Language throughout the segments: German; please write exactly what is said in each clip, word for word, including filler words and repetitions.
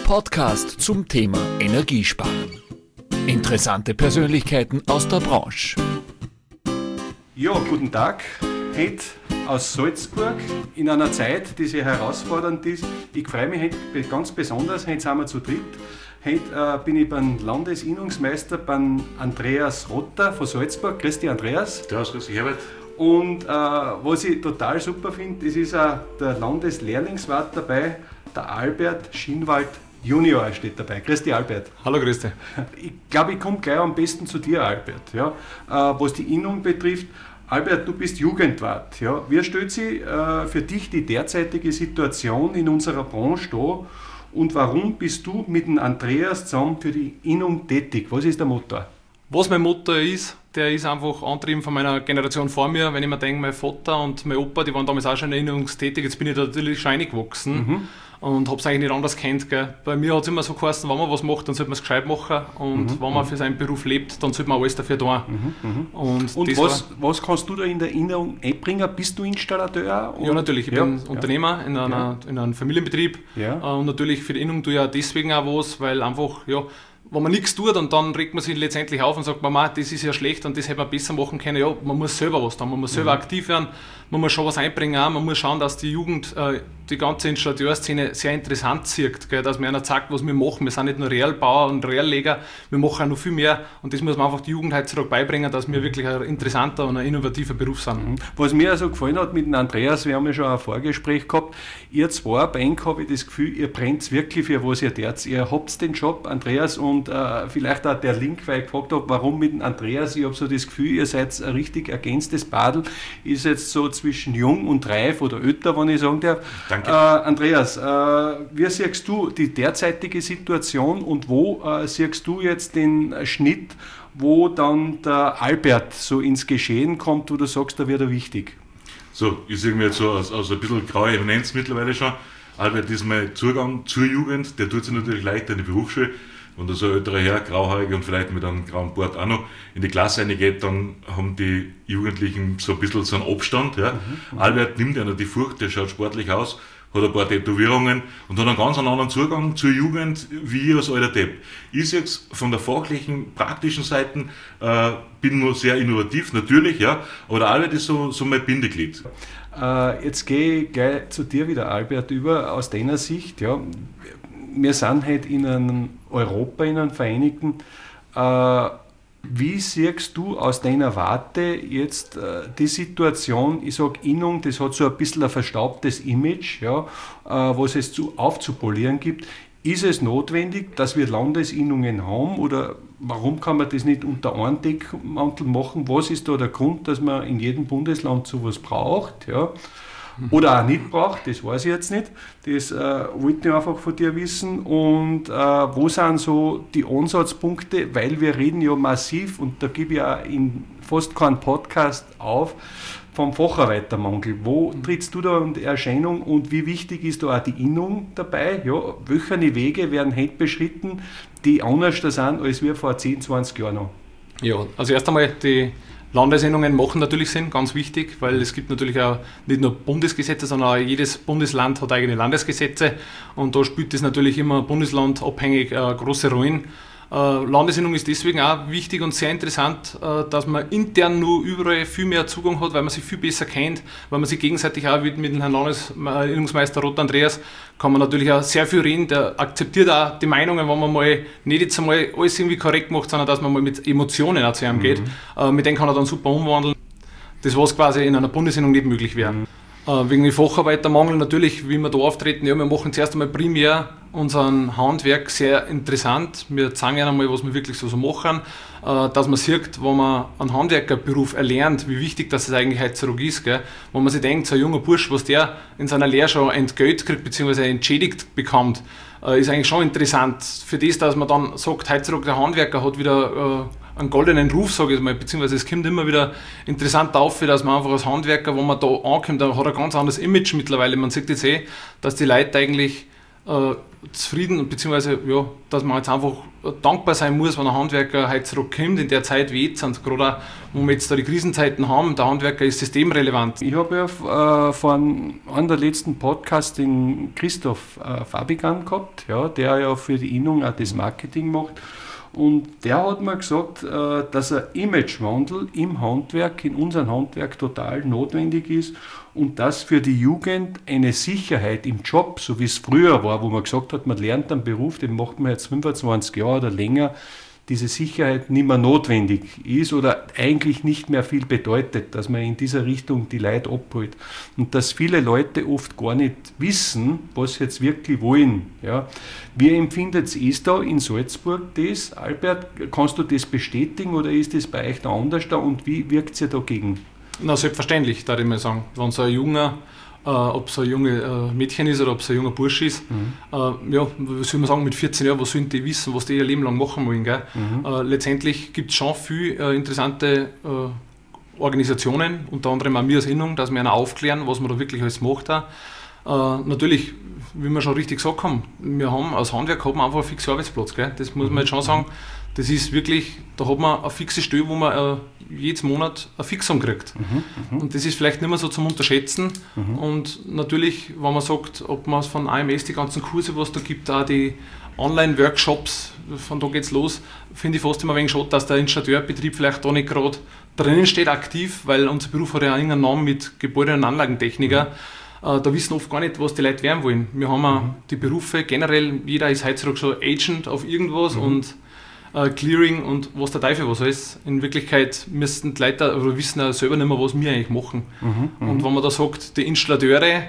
Podcast zum Thema Energiesparen. Interessante Persönlichkeiten aus der Branche. Ja, guten Tag. Heute aus Salzburg in einer Zeit, die sehr herausfordernd ist. Ich freue mich heute ganz besonders. Heute sind wir zu dritt. Heute äh, bin ich beim Landesinnungsmeister, beim Andreas Rotter von Salzburg. Grüß dich, Andreas. Servus, grüß dich, Herbert. Und äh, was ich total super finde, es ist auch der Landeslehrlingswart dabei, der Albert Schinwald Junior steht dabei. Grüß dich, Albert. Hallo, grüß dich. Ich glaube, ich komme gleich am besten zu dir, Albert. Ja? Äh, was die Innung betrifft, Albert, du bist Jugendwart. Ja? Wie stellt sich äh, für dich die derzeitige Situation in unserer Branche dar und warum bist du mit dem Andreas zusammen für die Innung tätig? Was ist der Motor? Was mein Motto ist, der ist einfach angetrieben von meiner Generation vor mir. Wenn ich mir denke, mein Vater und mein Opa, die waren damals auch schon erinnerungstätig, jetzt bin ich da natürlich schon reingewachsen mhm. und habe es eigentlich nicht anders kennt. Gell. Bei mir hat es immer so geheißen, wenn man was macht, dann sollte man es gescheit machen und mhm. wenn man für seinen Beruf lebt, dann sollte man alles dafür tun. Mhm. Und, und was, was kannst du da in der Erinnerung einbringen? Bist du Installateur? Ja, natürlich. Ich ja. bin Unternehmer in, einer, ja. in einem Familienbetrieb ja. und natürlich für die Innung tue ich auch deswegen auch was, weil einfach, ja, wenn man nichts tut und dann regt man sich letztendlich auf und sagt, Mama, das ist ja schlecht und das hätte man besser machen können. Ja, man muss selber was tun, man muss selber mhm. aktiv werden, man muss schon was einbringen, auch. Man muss schauen, dass die Jugend äh, die ganze Installateurszene sehr interessant sieht, gell? Dass man einer sagt, was wir machen. Wir sind nicht nur Realbauer und Realleger, wir machen auch noch viel mehr und das muss man einfach die Jugend heutzutage beibringen, dass wir wirklich ein interessanter und ein innovativer Beruf sind. Mhm. Was mir also gefallen hat mit dem Andreas, wir haben ja schon ein Vorgespräch gehabt, ihr zwei, bei Ihnen habe ich das Gefühl, ihr brennt wirklich für was ihr tut. Ihr habt den Job, Andreas, und äh, vielleicht auch der Link, weil ich gefragt habe, warum mit dem Andreas, ich habe so das Gefühl, ihr seid ein richtig ergänztes Badel, ist jetzt so zwischen jung und reif oder älter, wenn ich sagen darf. Danke. Äh, Andreas, äh, wie siehst du die derzeitige Situation und wo äh, siehst du jetzt den Schnitt, wo dann der Albert so ins Geschehen kommt, wo du sagst, da wird er wichtig? So, ich sehe mir jetzt so aus, aus ein bisschen graue Eminenz mittlerweile schon. Albert ist mein Zugang zur Jugend, der tut sich natürlich leichter in die Berufsschule. Wenn da so ein älterer Herr, grauhaarig und vielleicht mit einem grauen Bart auch noch in die Klasse reingeht, dann haben die Jugendlichen so ein bisschen so einen Abstand. Ja. Mhm. Albert nimmt einer die Furcht, der schaut sportlich aus, hat ein paar Tätowierungen und hat einen ganz anderen Zugang zur Jugend wie ich als alter Depp. Ich sehe es von der fachlichen, praktischen Seite, äh, bin nur sehr innovativ, natürlich, ja, aber der Albert ist so, so mein Bindeglied. Äh, jetzt gehe ich gleich zu dir wieder, Albert, über, aus deiner Sicht, ja. Wir sind halt in einem Europa, in einem Vereinigten. Äh, wie siehst du aus deiner Warte jetzt äh, die Situation? Ich sage, Innung, das hat so ein bisschen ein verstaubtes Image, ja, äh, was es zu, aufzupolieren gibt. Ist es notwendig, dass wir Landesinnungen haben oder warum kann man das nicht unter einem Deckmantel machen? Was ist da der Grund, dass man in jedem Bundesland sowas braucht? Ja? Oder auch nicht braucht, das weiß ich jetzt nicht. Das äh, wollte ich einfach von dir wissen. Und äh, wo sind so die Ansatzpunkte? Weil wir reden ja massiv, und da gebe ich auch in fast keinen Podcast auf, vom Facharbeitermangel. Wo trittst du da in die Erscheinung und wie wichtig ist da auch die Innung dabei? Ja, welche Wege werden heute beschritten, die anders sind als wir vor zehn, zwanzig Jahren noch? Ja, also erst einmal die Landesinnungen machen natürlich Sinn, ganz wichtig, weil es gibt natürlich auch nicht nur Bundesgesetze, sondern auch jedes Bundesland hat eigene Landesgesetze und da spielt es natürlich immer bundeslandabhängig äh, große Rollen. Äh, Landesinnung ist deswegen auch wichtig und sehr interessant, äh, dass man intern nur überall viel mehr Zugang hat, weil man sich viel besser kennt, weil man sich gegenseitig auch mit, mit dem Herrn Landesinnungsmeister Rotter Andreas kann man natürlich auch sehr viel reden, der akzeptiert auch die Meinungen, wenn man mal nicht jetzt einmal alles irgendwie korrekt macht, sondern dass man mal mit Emotionen auch zu ihm geht. Mhm. Äh, mit denen kann er dann super umwandeln. Das, was quasi in einer Bundesinnung nicht möglich wäre. Mhm. Äh, wegen dem Facharbeitermangel natürlich, wie wir da auftreten, ja, wir machen zuerst einmal primär unseren Handwerk sehr interessant. Wir zeigen ja einmal, was wir wirklich so, so machen, äh, dass man sieht, wenn man einen Handwerkerberuf erlernt, wie wichtig das eigentlich heutzutage ist. Gell? Wenn man sich denkt, so ein junger Bursch, was der in seiner Lehre schon entgelt kriegt, bzw. entschädigt bekommt, äh, ist eigentlich schon interessant. Für das, dass man dann sagt, heutzutage der Handwerker hat wieder äh, einen goldenen Ruf, sage ich mal, beziehungsweise es kommt immer wieder interessant auf, dass man einfach als Handwerker, wenn man da ankommt, dann hat er ein ganz anderes Image mittlerweile. Man sieht jetzt eh, dass die Leute eigentlich äh, zufrieden, beziehungsweise ja, dass man jetzt einfach dankbar sein muss, wenn ein Handwerker heute zurückkommt in der Zeit wie jetzt, und gerade auch, wo wir jetzt da die Krisenzeiten haben, der Handwerker ist systemrelevant. Ich habe ja äh, von einem der letzten Podcasts den Christoph äh, Fabigan gehabt, ja, der ja für die Innung auch das Marketing macht. Und der hat mir gesagt, äh, dass ein Imagewandel im Handwerk, in unserem Handwerk total notwendig ist und dass für die Jugend eine Sicherheit im Job, so wie es früher war, wo man gesagt hat, man lernt einen Beruf, den macht man jetzt fünfundzwanzig Jahre oder länger, diese Sicherheit nicht mehr notwendig ist oder eigentlich nicht mehr viel bedeutet, dass man in dieser Richtung die Leute abholt. Und dass viele Leute oft gar nicht wissen, was sie jetzt wirklich wollen. Ja. Wie empfindet es da in Salzburg das? Albert, kannst du das bestätigen oder ist das bei euch da anders da und wie wirkt es ihr dagegen? Na, selbstverständlich, da ich mal sagen. Wenn so ein junger Äh, ob es ein junges äh, Mädchen ist oder ob es ein junger Bursch ist. Mhm. Äh, ja, was soll man sagen, mit vierzehn Jahren, was sollen die wissen, was die ihr Leben lang machen wollen. Gell? Mhm. Äh, letztendlich gibt es schon viele äh, interessante äh, Organisationen, unter anderem auch wir als Innung, dass wir einer aufklären, was man da wirklich alles macht. Auch. Äh, natürlich, wie wir schon richtig gesagt haben, wir haben als Handwerk haben wir einfach einen fixen Arbeitsplatz. Gell? Das muss man jetzt schon sagen. Das ist wirklich, da hat man eine fixe Stelle, wo man äh, jeden Monat ein Fixum kriegt. Mhm, mh. Und das ist vielleicht nicht mehr so zum Unterschätzen. Mhm. Und natürlich, wenn man sagt, ob man es von A M S, die ganzen Kurse, was da gibt, auch die Online-Workshops, von da geht es los, finde ich fast immer ein wenig schade, dass der Installateurbetrieb vielleicht da nicht gerade drinnen steht, aktiv, weil unser Beruf hat ja auch einen Namen mit Gebäude- und Anlagentechniker. Mhm. Äh, da wissen oft gar nicht, was die Leute werden wollen. Wir haben auch mhm. die Berufe, generell, jeder ist heutzutage so Agent auf irgendwas mhm. und Clearing und was der Teufel was alles. In Wirklichkeit müssten die Leute oder wissen auch selber nicht mehr, was wir eigentlich machen. Mhm, und wenn man da sagt, die Installateure äh,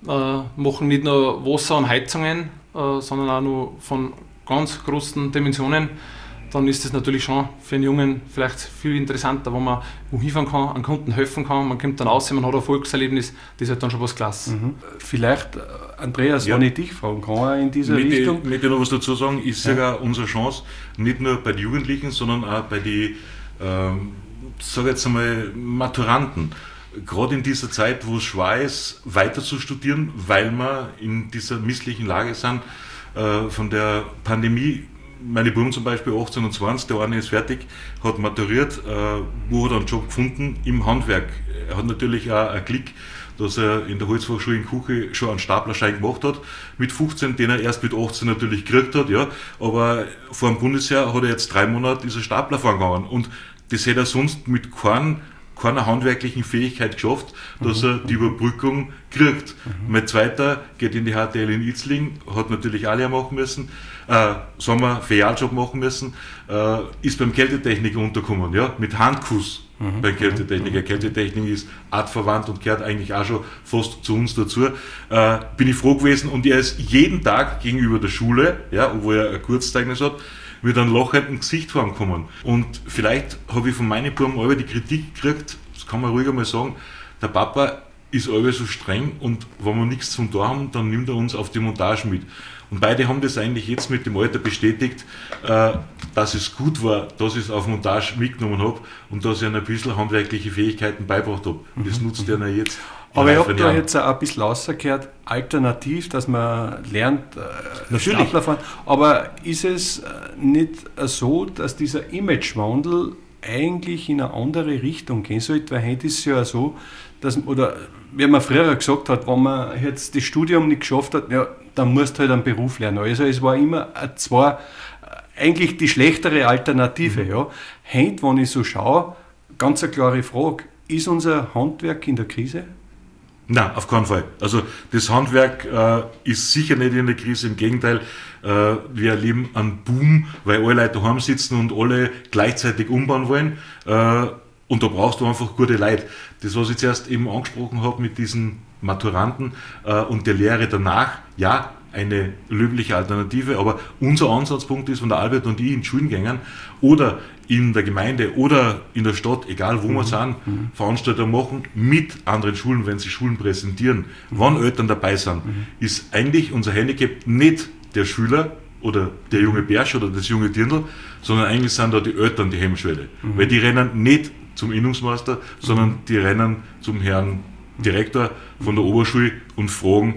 machen nicht nur Wasser und Heizungen, äh, sondern auch noch von ganz großen Dimensionen, dann ist das natürlich schon für einen Jungen vielleicht viel interessanter, wenn man wo hinfahren kann, einem Kunden helfen kann, man kommt dann raus, man hat ein Erfolgserlebnis, das ist halt dann schon was klasse. Mhm. Vielleicht, Andreas, ja. wenn ich dich fragen kann, in dieser mit Richtung? Ich möchte noch was dazu sagen, ist ja. sogar unsere Chance, nicht nur bei den Jugendlichen, sondern auch bei den, ähm, sage jetzt einmal, Maturanten. Gerade in dieser Zeit, wo es schwer ist, weiter zu studieren, weil wir in dieser misslichen Lage sind, äh, von der Pandemie. Meine Buben zum Beispiel achtzehn und zwanzig, der eine ist fertig, hat maturiert, äh, wo hat er einen Job gefunden? Im Handwerk. Er hat natürlich auch einen Klick, dass er in der Holzfachschule in Kuche schon einen Staplerschein gemacht hat, mit fünfzehn, den er erst mit achtzehn natürlich gekriegt hat, ja. Aber vor dem Bundesjahr hat er jetzt drei Monate diese Stapler fahren gegangen und das hätte er sonst mit keinem keiner handwerklichen Fähigkeit geschafft, dass mhm. er die Überbrückung kriegt. Mhm. Mein zweiter geht in die H T L in Itzling, hat natürlich alle machen müssen, äh, Sommer Ferialjob machen müssen, äh, ist beim Kältetechniker untergekommen, ja, mit Handkuss mhm. beim Kältetechniker. Mhm. Kältetechnik ist artverwandt und gehört eigentlich auch schon fast zu uns dazu. Äh, bin ich froh gewesen und er ist jeden Tag gegenüber der Schule, ja, obwohl er ein Kurzzeugnis hat, mit einem lachenden Gesicht vor ihm kommen. Und vielleicht habe ich von meinen Buben alle die Kritik gekriegt, das kann man ruhig einmal sagen, der Papa ist alle so streng und wenn wir nichts zum Tor haben, dann nimmt er uns auf die Montage mit. Und beide haben das eigentlich jetzt mit dem Alter bestätigt, äh, dass es gut war, dass ich es auf Montage mitgenommen habe und dass ich ihnen ein bisschen handwerkliche Fähigkeiten beigebracht habe. Das mhm. nutzt ihnen jetzt. Aber ich habe da jetzt auch ein bisschen rausgehört, alternativ, dass man lernt, äh, Stapler fahren. Aber ist es nicht so, dass dieser Imagewandel eigentlich in eine andere Richtung gehen sollte? Weil heute ist es ja so, dass, oder wie man früher gesagt hat, wenn man jetzt das Studium nicht geschafft hat, ja, dann musst du halt einen Beruf lernen. Also es war immer zwar eigentlich die schlechtere Alternative. Mhm. Ja. Heute, wenn ich so schaue, ganz eine klare Frage, ist unser Handwerk in der Krise? Nein, auf keinen Fall. Also das Handwerk äh, ist sicher nicht in der Krise, im Gegenteil, äh, wir erleben einen Boom, weil alle Leute daheim sitzen und alle gleichzeitig umbauen wollen äh, und da brauchst du einfach gute Leute. Das, was ich zuerst eben angesprochen habe mit diesen Maturanten äh, und der Lehre danach, ja, eine löbliche Alternative, aber unser Ansatzpunkt ist, wenn der Albert und ich in Schulen gehen oder in der Gemeinde oder in der Stadt, egal wo mhm. wir sind, mhm. Veranstaltungen machen mit anderen Schulen, wenn sie Schulen präsentieren, mhm. wenn Eltern dabei sind, mhm. ist eigentlich unser Handicap nicht der Schüler oder der junge Bärsch oder das junge Dirndl, sondern eigentlich sind da die Eltern die Hemmschwelle, mhm. weil die rennen nicht zum Innungsmeister, sondern die rennen zum Herrn Direktor von der Oberschule und fragen,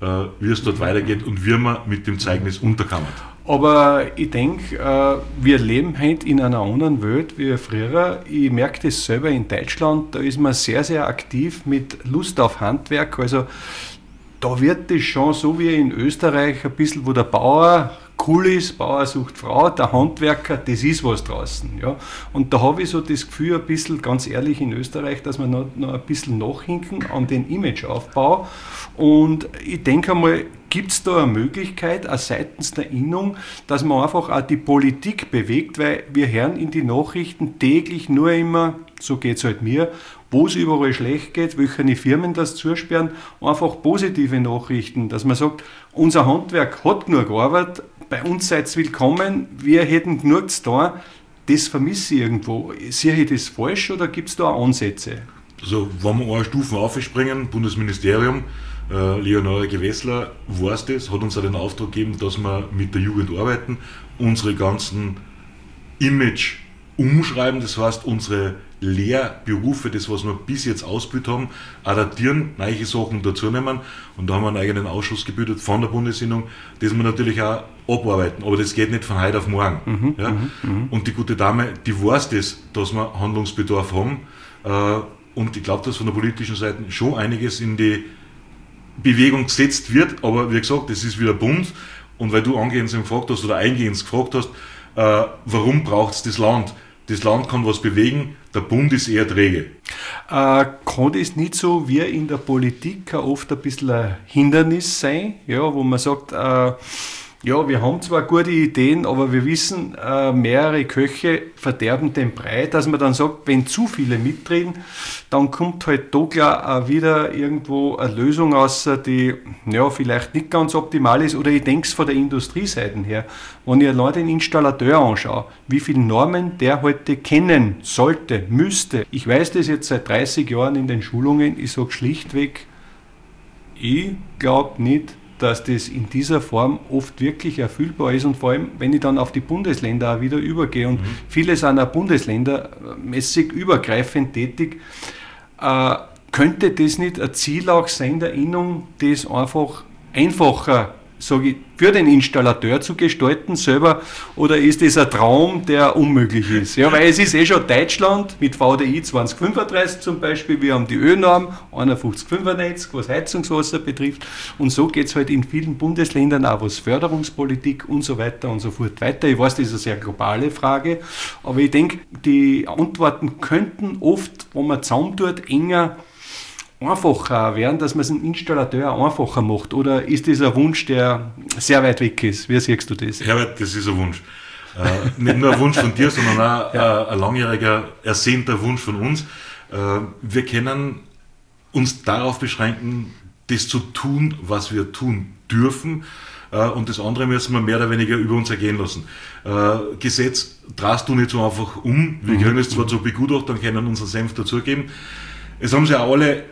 äh, wie es dort weitergeht und wie man mit dem Zeugnis unterkommt. Aber ich denke, äh, wir leben heute in einer anderen Welt wie früher. Ich merke das selber in Deutschland, da ist man sehr, sehr aktiv mit Lust auf Handwerk. Also da wird das schon so wie in Österreich ein bisschen, wo der Bauer cool ist, Bauer sucht Frau, der Handwerker, das ist was draußen. Ja. Und da habe ich so das Gefühl, ein bisschen, ganz ehrlich, in Österreich, dass wir noch, noch ein bisschen nachhinken an den Imageaufbau. Und ich denke einmal, gibt es da eine Möglichkeit, auch seitens der Innung, dass man einfach auch die Politik bewegt, weil wir hören in die Nachrichten täglich nur immer, so geht es halt mir, wo es überall schlecht geht, welche Firmen das zusperren, einfach positive Nachrichten, dass man sagt, unser Handwerk hat genug Arbeit, bei uns seid ihr willkommen, wir hätten genug zu tun, das vermisse ich irgendwo. Sehe ich das falsch oder gibt es da auch Ansätze? Also, wenn wir eine Stufe aufspringen, Bundesministerium, äh, Leonore Gewessler weiß das, hat uns auch den Auftrag gegeben, dass wir mit der Jugend arbeiten, unsere ganzen Image umschreiben, das heißt, unsere Lehrberufe, das was wir bis jetzt ausgebildet haben, adaptieren, neue Sachen dazu nehmen und da haben wir einen eigenen Ausschuss gebildet von der Bundesinnung, das wir natürlich auch abarbeiten, aber das geht nicht von heute auf morgen. Mhm, ja? mhm, und die gute Dame, die weiß das, dass wir Handlungsbedarf haben äh, und ich glaube, dass von der politischen Seite schon einiges in die Bewegung gesetzt wird, aber wie gesagt, das ist wieder Bund und weil du angehend gefragt hast oder eingehend gefragt hast, äh, warum braucht es das Land? Das Land kann was bewegen, der Bund ist eher träge. Äh, kann das nicht so wie in der Politik oft ein bisschen ein Hindernis sein, ja, wo man sagt, äh, ja, wir haben zwar gute Ideen, aber wir wissen, äh, mehrere Köche verderben den Brei, dass man dann sagt, wenn zu viele mitreden, dann kommt halt da klar wieder irgendwo eine Lösung raus, die ja, vielleicht nicht ganz optimal ist. Oder ich denke es von der Industrieseite her. Wenn ich allein den Installateur anschaue, wie viele Normen der heute kennen sollte, müsste. Ich weiß das jetzt seit dreißig Jahren in den Schulungen, ich sage schlichtweg, ich glaube nicht, dass das in dieser Form oft wirklich erfüllbar ist und vor allem, wenn ich dann auf die Bundesländer auch wieder übergehe und mhm. viele sind auch bundesländermäßig übergreifend tätig, äh, könnte das nicht ein Ziel auch sein der Innung, das einfach einfacher, sage ich, für den Installateur zu gestalten selber, oder ist das ein Traum, der unmöglich ist? Ja, weil es ist eh schon Deutschland mit V D I zwanzig fünfunddreißig zum Beispiel, wir haben die Ö-Norm einundfünfzig fünfundneunzig, was Heizungswasser betrifft, und so geht es halt in vielen Bundesländern auch, was Förderungspolitik und so weiter und so fort weiter. Ich weiß, das ist eine sehr globale Frage, aber ich denke, die Antworten könnten oft, wenn man zusammentut, enger einfacher werden, dass man es einem Installateur einfacher macht? Oder ist das ein Wunsch, der sehr weit weg ist? Wie siehst du das? Herbert, das ist ein Wunsch. Äh, nicht nur ein Wunsch von dir, sondern auch ja. ein langjähriger, ersehnter Wunsch von uns. Äh, wir können uns darauf beschränken, das zu tun, was wir tun dürfen. Äh, und das andere müssen wir mehr oder weniger über uns ergehen lassen. Äh, Gesetz drast du nicht so einfach um. Wir können es zwar zu begutachten, können unseren Senf dazugeben. Es haben sich auch alle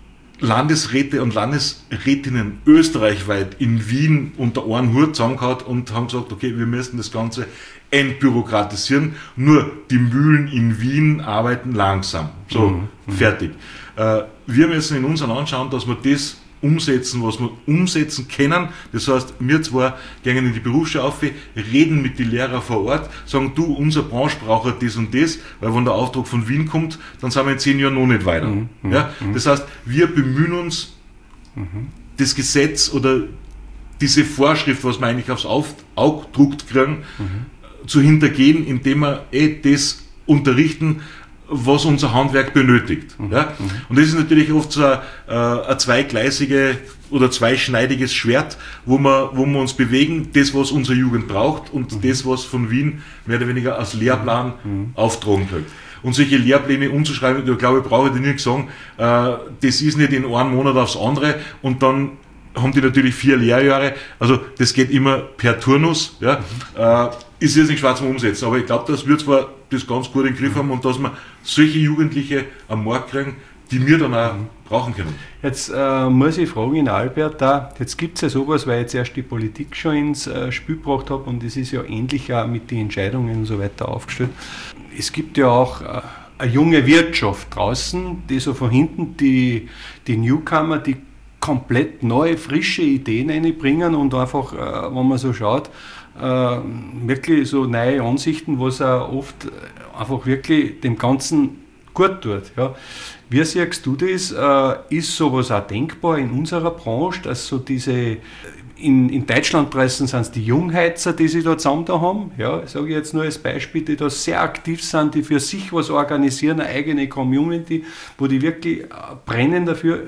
Landesräte und Landesrätinnen österreichweit in Wien unter einen Hut zusammengehauen und haben gesagt, okay, wir müssen das Ganze entbürokratisieren. Nur die Mühlen in Wien arbeiten langsam. So, mhm. fertig. Äh, wir müssen in uns anschauen, dass wir das umsetzen, was wir umsetzen können. Das heißt, wir zwar gehen in die Berufsschule auf, reden mit den Lehrern vor Ort, sagen, du, unsere Branche braucht das und das, weil wenn der Auftrag von Wien kommt, dann sind wir in zehn Jahren noch nicht weiter. Mhm. Ja? Das heißt, wir bemühen uns, mhm. das Gesetz oder diese Vorschrift, was wir eigentlich aufs Auge gedruckt kriegen, mhm. zu hintergehen, indem wir eh das unterrichten, was unser Handwerk benötigt. Mhm. Ja? Und das ist natürlich oft so ein, äh, ein zweigleisige oder zweischneidiges Schwert, wo wir, wo wir uns bewegen, das, was unsere Jugend braucht und mhm. das, was von Wien mehr oder weniger als Lehrplan mhm. auftragen kriegt. Und solche Lehrpläne umzuschreiben, ich glaube, ich brauche dir nicht sagen, äh, das ist nicht in einem Monat aufs andere und dann haben die natürlich vier Lehrjahre, also das geht immer per Turnus, ja, mhm. äh, ist jetzt nicht schwer zum Umsetzen, aber ich glaube, dass wir zwar das ganz gut im Griff haben und dass wir solche Jugendliche am Markt kriegen, die wir dann auch mhm. brauchen können. Jetzt äh, muss ich fragen, in Albert, da, jetzt gibt es ja sowas, weil ich jetzt erst die Politik schon ins äh, Spiel gebracht habe und es ist ja ähnlich auch mit den Entscheidungen und so weiter aufgestellt. Es gibt ja auch äh, eine junge Wirtschaft draußen, die so von hinten die, die Newcomer, die komplett neue, frische Ideen reinbringen und einfach, äh, wenn man so schaut, äh, wirklich so neue Ansichten, was auch oft einfach wirklich dem Ganzen gut tut. Ja. Wie siehst du das? Äh, ist sowas auch denkbar in unserer Branche, dass so diese, in, in Deutschland pressen sind es die Jungheizer, die sich da zusammen da haben, ja, sage ich jetzt nur als Beispiel, die da sehr aktiv sind, die für sich was organisieren, eine eigene Community, wo die wirklich brennen dafür.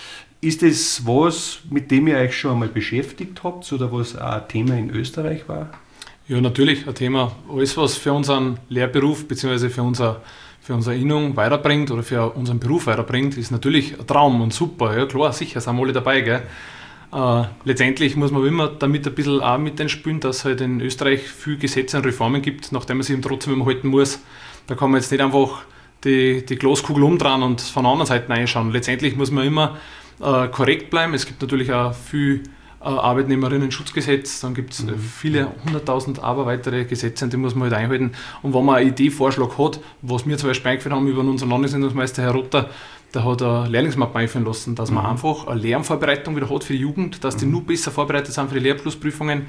Ist das was, mit dem ihr euch schon einmal beschäftigt habt oder was auch ein Thema in Österreich war? Ja, natürlich ein Thema. Alles, was für unseren Lehrberuf bzw. für unser für unsere Innung weiterbringt oder für unseren Beruf weiterbringt, ist natürlich ein Traum und super. Ja klar, sicher, sind wir alle dabei. Gell? Äh, letztendlich muss man immer damit ein bisschen auch mit einspielen, dass es halt in Österreich viele Gesetze und Reformen gibt, nachdem man sich trotzdem immer halten muss. Da kann man jetzt nicht einfach die, die Glaskugel umdrehen und von der anderen Seite reinschauen. Letztendlich muss man immer äh, korrekt bleiben. Es gibt natürlich auch viel Arbeitnehmerinnen-Schutzgesetz, dann gibt es mhm. viele hunderttausend aber weitere Gesetze, die muss man halt einhalten. Und wenn man eine Idee, Vorschlag hat, was wir zum Beispiel eingeführt haben über unseren Landesinnungsmeister Herr Rotter, der hat eine Lehrlingsmappe einführen lassen, dass man mhm. einfach eine Lernvorbereitung wieder hat für die Jugend, dass die mhm. nur besser vorbereitet sind für die Lehrabschlussprüfungen.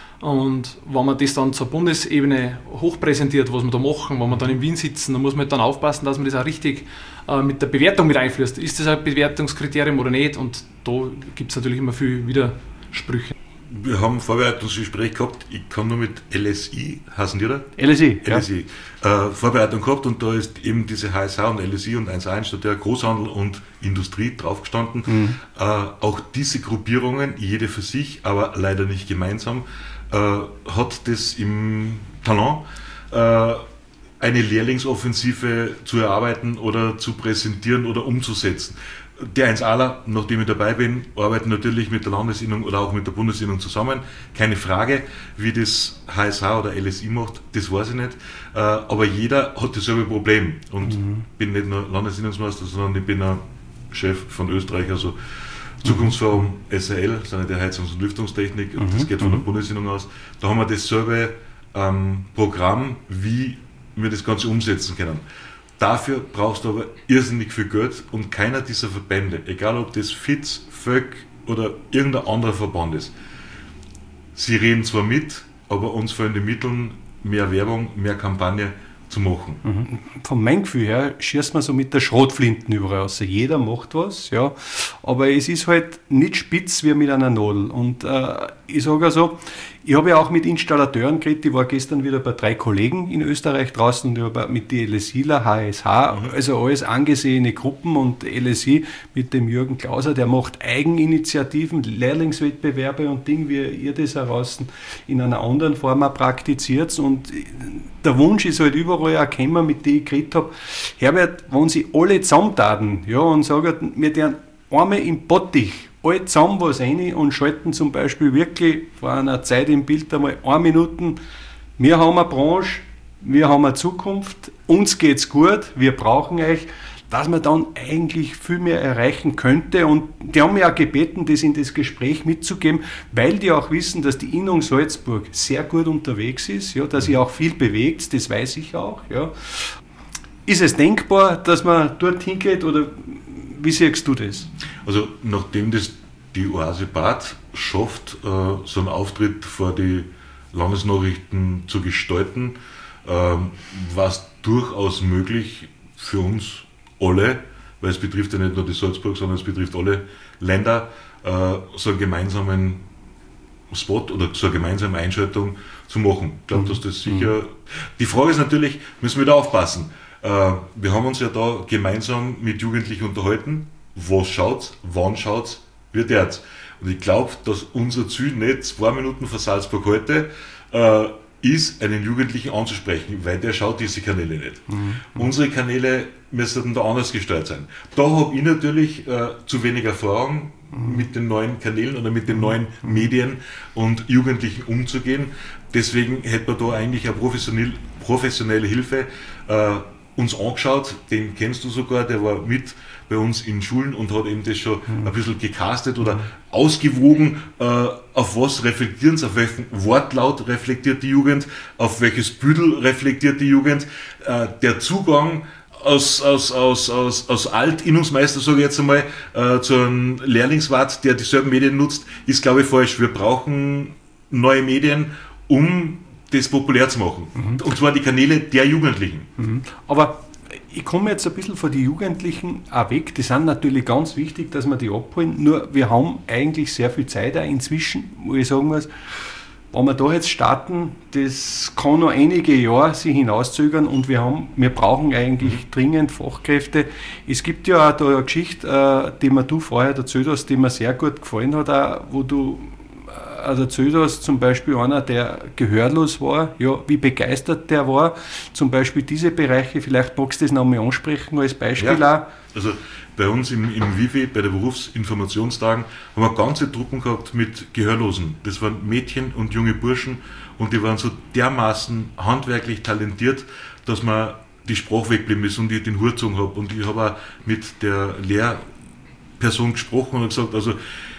Und wenn man das dann zur Bundesebene hochpräsentiert, was wir da machen, wenn wir dann in Wien sitzen, dann muss man halt dann aufpassen, dass man das auch richtig äh, mit der Bewertung mit einfließt. Ist das ein Bewertungskriterium oder nicht? Und da gibt es natürlich immer viel Widersprüche. Wir haben ein Vorbereitungsgespräch gehabt, ich kann nur mit L S I, heißen die oder? L S I, L S I. Ja. Äh, Vorbereitung gehabt und da ist eben diese H S H und L S I und eins eins statt der Großhandel und Industrie draufgestanden. Mhm. Äh, auch diese Gruppierungen, jede für sich, aber leider nicht gemeinsam, äh, hat das im Talent, äh, eine Lehrlingsoffensive zu erarbeiten oder zu präsentieren oder umzusetzen. Der eins Aler, nachdem ich dabei bin, arbeiten natürlich mit der Landesinnung oder auch mit der Bundesinnung zusammen. Keine Frage, wie das H S H oder L S I macht, das weiß ich nicht. Aber jeder hat dasselbe Problem. Und ich mhm. bin nicht nur Landesinnungsmeister, sondern ich bin auch Chef von Österreich, also Zukunftsforum S R L, Sanitär, Heizungs- und Lüftungstechnik. Und das geht von der Bundesinnung aus. Da haben wir dasselbe ähm, Programm, wie wir das Ganze umsetzen können. Dafür brauchst du aber irrsinnig viel Geld und keiner dieser Verbände, egal ob das F I Z, F Ö K oder irgendein anderer Verband ist, sie reden zwar mit, aber uns fehlen die Mittel, mehr Werbung, mehr Kampagne zu machen. Mhm. Von meinem Gefühl her schießt man so mit der Schrotflinten überall raus. Jeder macht was, ja, aber es ist halt nicht spitz wie mit einer Nadel. Und äh, ich sage also, ich habe ja auch mit Installateuren geredet, ich war gestern wieder bei drei Kollegen in Österreich draußen und ich habe mit den LSIler, H S H, mhm. also alles angesehene Gruppen und L S I mit dem Jürgen Klauser, der macht Eigeninitiativen, Lehrlingswettbewerbe und Ding, wie ihr das heraus in einer anderen Form auch praktiziert. Und der Wunsch ist halt überall erkennbar, mit dem ich geredet habe, Herbert, wenn sie alle zusammentaten, ja, und sagen, wir deren einmal im Bottich alle zusammen was rein und schalten zum Beispiel wirklich vor einer Zeit im Bild einmal eine Minute, wir haben eine Branche, wir haben eine Zukunft, uns geht's gut, wir brauchen euch, dass man dann eigentlich viel mehr erreichen könnte. Und die haben mich auch gebeten, das in das Gespräch mitzugeben, weil die auch wissen, dass die Innung Salzburg sehr gut unterwegs ist, ja, dass sie auch viel bewegt, das weiß ich auch. Ja. Ist es denkbar, dass man dorthin geht oder wie siehst du das? Also nachdem das die Oase Bad schafft, äh, so einen Auftritt vor die Landesnachrichten zu gestalten, äh, war es durchaus möglich für uns alle, weil es betrifft ja nicht nur die Salzburg, sondern es betrifft alle Länder, äh, so einen gemeinsamen Spot oder so eine gemeinsame Einschaltung zu machen. Ich glaube, dass das sicher... Mhm. Die Frage ist natürlich, müssen wir da aufpassen. Wir haben uns ja da gemeinsam mit Jugendlichen unterhalten. Was schaut's? Wann schaut's? Wie der's? Und ich glaube, dass unser Ziel nicht zwei Minuten vor Salzburg heute äh, ist, einen Jugendlichen anzusprechen, weil der schaut diese Kanäle nicht. Mhm. Unsere Kanäle müssen da anders gestaltet sein. Da habe ich natürlich äh, zu wenig Erfahrung mhm. mit den neuen Kanälen oder mit den neuen mhm. Medien und Jugendlichen umzugehen. Deswegen hätte man da eigentlich eine professionelle, professionelle Hilfe äh, uns angeschaut, den kennst du sogar, der war mit bei uns in Schulen und hat eben das schon mhm. ein bisschen gecastet oder mhm. ausgewogen, äh, auf was reflektieren sie, auf welchen Wortlaut reflektiert die Jugend, auf welches Büdel reflektiert die Jugend. Äh, der Zugang aus, aus, aus, aus, aus Alt-Innungsmeister, sage ich jetzt einmal, äh, zu einem Lehrlingswart, der dieselben Medien nutzt, ist, glaube ich, falsch. Wir brauchen neue Medien, um das populär zu machen. Mhm. Und zwar die Kanäle der Jugendlichen. Mhm. Aber ich komme jetzt ein bisschen von den Jugendlichen auch weg. Die sind natürlich ganz wichtig, dass wir die abholen. Nur wir haben eigentlich sehr viel Zeit auch inzwischen, wo ich sagen muss, wenn wir da jetzt starten, das kann noch einige Jahre sich hinauszögern und wir haben, wir brauchen eigentlich dringend Fachkräfte. Es gibt ja auch da eine Geschichte, äh, die mir du vorher erzählt hast, die mir sehr gut gefallen hat, auch, wo du äh, erzählt hast, zum Beispiel einer, der gehörlos war, ja, wie begeistert der war. Zum Beispiel diese Bereiche, vielleicht magst du das noch mal ansprechen als Beispiel ja. auch. Also bei uns im, im Wifi, bei den Berufsinformationstagen, haben wir ganze Truppen gehabt mit Gehörlosen. Das waren Mädchen und junge Burschen und die waren so dermaßen handwerklich talentiert, dass man die Sprache weggeblieben ist und ich den Hut gezogen habe. Und ich habe auch mit der Lehrperson gesprochen und gesagt, also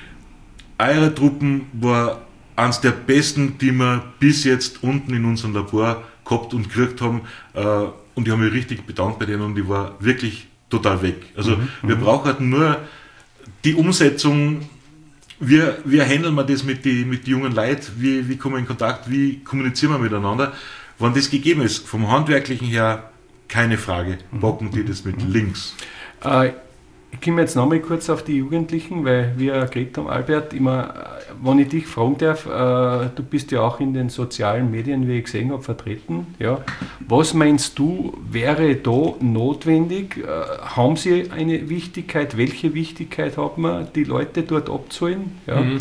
eure Truppen war eines der besten, die wir bis jetzt unten in unserem Labor gehabt und gekriegt haben. Und ich habe mich richtig bedankt bei denen und ich war wirklich total weg. Also mhm, wir brauchen halt nur die Umsetzung, wie, wie handeln wir das mit den mit die jungen Leuten, wie, wie kommen wir in Kontakt, wie kommunizieren wir miteinander. Wenn das gegeben ist, vom Handwerklichen her, keine Frage, packen die das mit links. Äh, ich komme jetzt nochmal kurz auf die Jugendlichen, weil wir geredet haben, Albert, immer, wenn ich dich fragen darf, äh, du bist ja auch in den sozialen Medien, wie ich gesehen habe, vertreten. Ja. Was meinst du, wäre da notwendig? Äh, haben sie eine Wichtigkeit? Welche Wichtigkeit hat man, die Leute dort abzuholen? Ja. Mhm.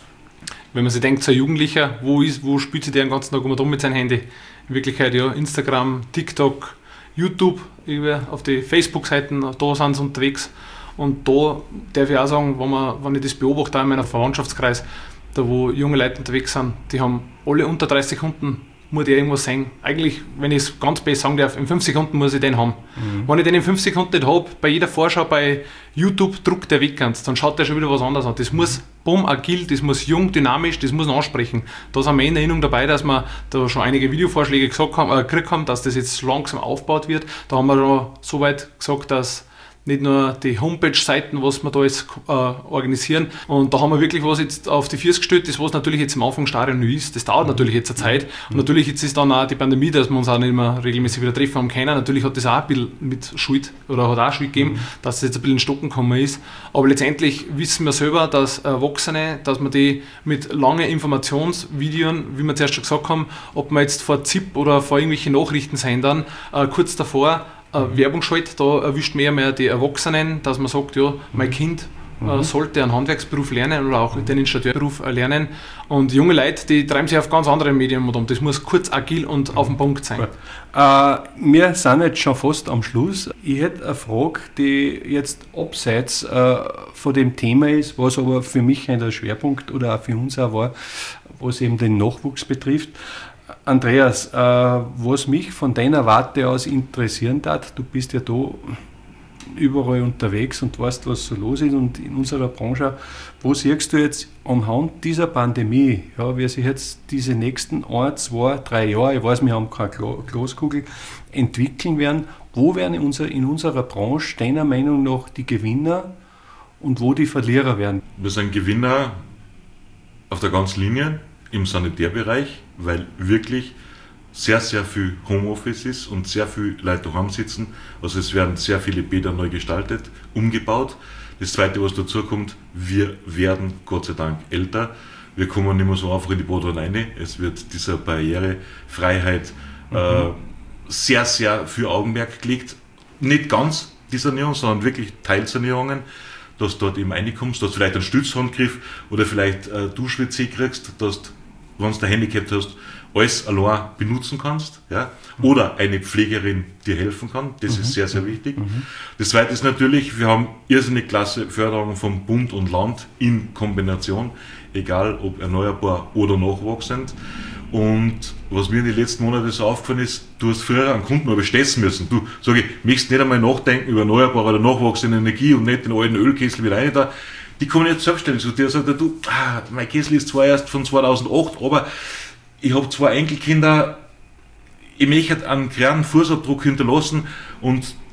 Wenn man sich denkt, so ein Jugendlicher, wo, ist, wo spielt sich der den ganzen Tag um mit seinem Handy? In Wirklichkeit ja Instagram, TikTok, YouTube, auf die Facebook-Seiten, da sind sie unterwegs. Und da darf ich auch sagen, wenn, man, wenn ich das beobachte, auch in meinem Verwandtschaftskreis, da wo junge Leute unterwegs sind, die haben alle unter dreißig Sekunden, muss ich irgendwas sehen. Eigentlich, wenn ich es ganz besser sagen darf, in fünf Sekunden muss ich den haben. Mhm. Wenn ich den in fünf Sekunden nicht habe, bei jeder Vorschau bei YouTube druckt der weg, dann schaut der schon wieder was anderes an. Das muss bumm, agil, das muss jung, dynamisch, das muss ansprechen. Da sind wir in Erinnerung dabei, dass wir da schon einige Videovorschläge gesagt haben, äh, gekriegt haben, dass das jetzt langsam aufgebaut wird. Da haben wir schon so weit gesagt, dass nicht nur die Homepage-Seiten, was wir da jetzt äh, organisieren. Und da haben wir wirklich was jetzt auf die Füße gestellt, das was natürlich jetzt im Anfangsstadium noch ist. Das dauert natürlich jetzt eine Zeit. Und natürlich jetzt ist dann auch die Pandemie, dass wir uns auch nicht mehr regelmäßig wieder treffen haben können. Natürlich hat das auch ein bisschen mit Schuld oder hat auch Schuld gegeben, mhm. dass es jetzt ein bisschen in Stocken gekommen ist. Aber letztendlich wissen wir selber, dass Erwachsene, dass man die mit langen Informationsvideos, wie wir zuerst schon gesagt haben, ob man jetzt vor Z I P oder vor irgendwelchen Nachrichtensendern äh, kurz davor Uh, Werbung schaltet, da erwischt mehr mehr die Erwachsenen, dass man sagt, ja, mein Kind uh, mhm. sollte einen Handwerksberuf lernen oder auch den Installateurberuf uh, lernen. Und junge Leute, die treiben sich auf ganz andere Medien um. Das muss kurz, agil und mhm. auf den Punkt sein. Uh, wir sind jetzt schon fast am Schluss. Ich hätte eine Frage, die jetzt abseits uh, von dem Thema ist, was aber für mich ein Schwerpunkt oder auch für uns auch war, was eben den Nachwuchs betrifft. Andreas, äh, was mich von deiner Warte aus interessieren hat, du bist ja da überall unterwegs und weißt, was so los ist und in unserer Branche, wo siehst du jetzt anhand dieser Pandemie, ja, wie sich jetzt diese nächsten ein, zwei, drei Jahre, ich weiß, wir haben keine Glaskugel, entwickeln werden, wo werden in, unser, in unserer Branche deiner Meinung nach die Gewinner und wo die Verlierer werden? Wir sind Gewinner auf der ganzen Linie im Sanitärbereich, weil wirklich sehr, sehr viel Homeoffice ist und sehr viele Leute daheim sitzen. Also es werden sehr viele Bäder neu gestaltet, umgebaut. Das Zweite, was dazu kommt, wir werden Gott sei Dank älter. Wir kommen nicht mehr so einfach in die Bade rein. Es wird dieser Barrierefreiheit mhm. äh, sehr, sehr viel Augenmerk gelegt. Nicht ganz die Sanierung, sondern wirklich Teilsanierungen, dass du dort eben reinkommst, dass du vielleicht einen Stützhandgriff oder vielleicht äh, Dusch-W C kriegst, dass du, wenn du ein Handicap hast, alles allein benutzen kannst, ja? Oder eine Pflegerin dir helfen kann, das mhm. ist sehr, sehr wichtig. Mhm. Das Zweite ist natürlich, wir haben irrsinnig klasse Förderungen vom Bund und Land in Kombination, egal ob erneuerbar oder nachwachsend. Und was mir in den letzten Monaten so aufgefallen ist, du hast früher einen Kunden aber stessen müssen. Du, sag ich, möchtest nicht einmal nachdenken über erneuerbare oder nachwachsende Energie und nicht den alten Ölkessel wieder rein da. Die kommen jetzt selbstständig zu dir und sagen, du, ah, mein Kessel ist zwar erst von zweitausendacht, aber ich habe zwei Enkelkinder, ich möchte einen kleinen Fußabdruck hinterlassen und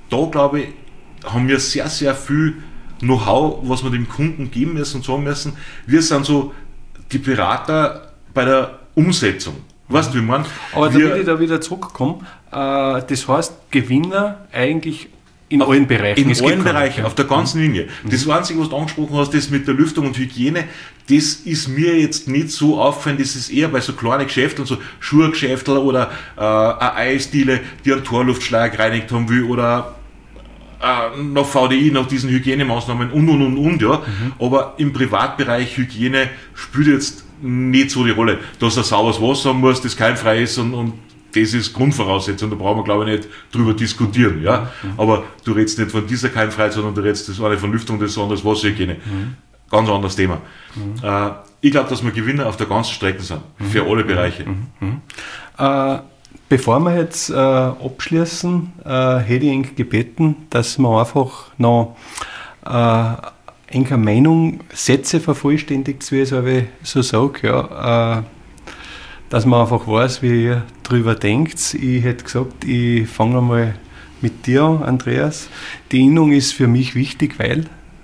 da glaube ich, haben wir sehr, sehr viel Know-how, was wir dem Kunden geben müssen und sagen müssen. Wir sind so die Berater bei der Umsetzung. Weißt du, wie man? Aber damit ich da wieder zurückkomme, äh, das heißt, Gewinner eigentlich in auf, allen Bereichen. In es allen gibt Bereichen, keine. auf der ganzen Linie. Mhm. Das Einzige, was du angesprochen hast, das mit der Lüftung und Hygiene, das ist mir jetzt nicht so aufgefallen, das ist eher bei so kleinen Geschäften, so Schuhgeschäfte oder äh, eine Eisdiele, die einen Torluftschlag gereinigt haben will oder äh, nach V D I, nach diesen Hygienemaßnahmen und und und und, ja. Mhm. Aber im Privatbereich Hygiene spielt jetzt nicht so die Rolle, dass er sauberes Wasser haben muss, das keimfrei ist und, und das ist Grundvoraussetzung, da brauchen wir glaube ich nicht drüber diskutieren, ja. Mhm. Aber du redest nicht von dieser Keimfreiheit, sondern du redest das eine von Lüftung, das andere Wasserhygiene. Mhm. Ganz anderes Thema. Mhm. Äh, ich glaube, dass wir Gewinner auf der ganzen Strecke sind, mhm. für alle Bereiche. Mhm. Mhm. Äh, bevor wir jetzt äh, abschließen, äh, hätte ich ihn gebeten, dass wir einfach noch äh, eine Meinung, Sätze vervollständigt, wie ich so sage, ja, äh, dass man einfach weiß, wie ihr drüber denkt. Ich hätte gesagt, ich fange mal mit dir an, Andreas. Die Innung ist für mich wichtig, weil?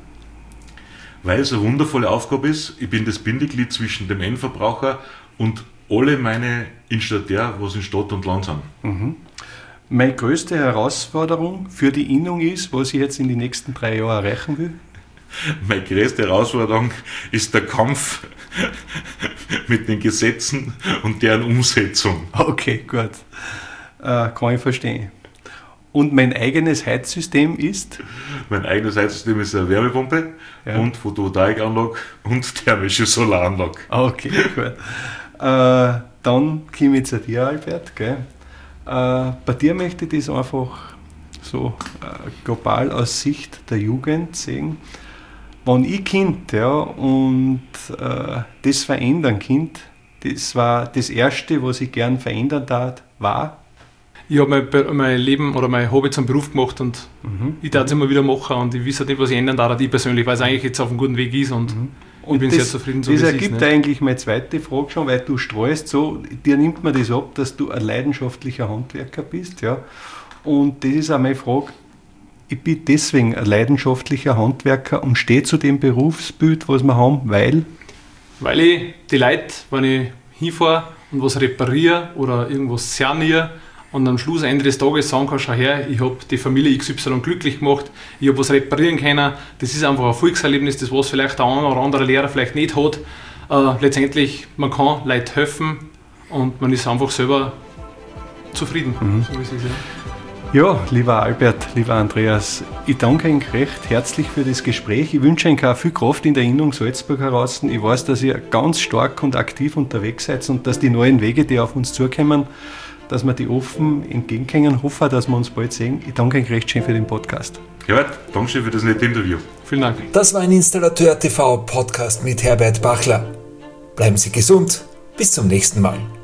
Weil es eine wundervolle Aufgabe ist. Ich bin das Bindeglied zwischen dem Endverbraucher und alle meine Installateure, was in Stadt und Land sind. Mhm. Meine größte Herausforderung für die Innung ist, was ich jetzt in den nächsten drei Jahren erreichen will? Meine größte Herausforderung ist der Kampf mit den Gesetzen und deren Umsetzung. Okay, gut. Äh, kann ich verstehen. Und mein eigenes Heizsystem ist? Mein eigenes Heizsystem ist eine Wärmepumpe ja. und Photovoltaikanlage und thermische Solaranlage. Okay, gut. Äh, dann komme ich zu dir, Albert. Gell? Äh, bei dir möchte ich das einfach so äh, global aus Sicht der Jugend sehen. Wenn ich Kind ja, und äh, das verändern Kind, das war das Erste, was ich gern verändern tat, war? Ich habe mein, mein Leben oder mein Hobby zum Beruf gemacht und mhm. ich darf es immer wieder machen und ich weiß nicht, was ich ändern darf, ich persönlich, weil es eigentlich jetzt auf einem guten Weg ist und, mhm. und ich bin das, sehr zufrieden, so das wie es ergibt ist, eigentlich meine zweite Frage schon, weil du streust so, dir nimmt man das ab, dass du ein leidenschaftlicher Handwerker bist, ja, und das ist auch meine Frage. Ich bin deswegen ein leidenschaftlicher Handwerker und stehe zu dem Berufsbild, was wir haben, weil? Weil ich die Leute, wenn ich hinfahre und was repariere oder irgendwas saniere und am Schluss, Ende des Tages sagen kann, schau her, ich habe die Familie X Y glücklich gemacht, ich habe was reparieren können, das ist einfach ein Erfolgserlebnis, das was vielleicht der eine oder andere Lehrer vielleicht nicht hat. Äh, letztendlich, man kann Leuten helfen und man ist einfach selber zufrieden. Mhm. So wie es ist, ja. Ja, lieber Albert, lieber Andreas, ich danke Ihnen recht herzlich für das Gespräch. Ich wünsche Ihnen auch viel Kraft in der Innung Salzburg heraus. Ich weiß, dass ihr ganz stark und aktiv unterwegs seid und dass die neuen Wege, die auf uns zukommen, dass wir die offen entgegenkommen. Ich hoffe, dass wir uns bald sehen. Ich danke Ihnen recht schön für den Podcast. Herbert, danke schön für das nette Interview. Vielen Dank. Das war ein Installateur T V Podcast mit Herbert Bachler. Bleiben Sie gesund. Bis zum nächsten Mal.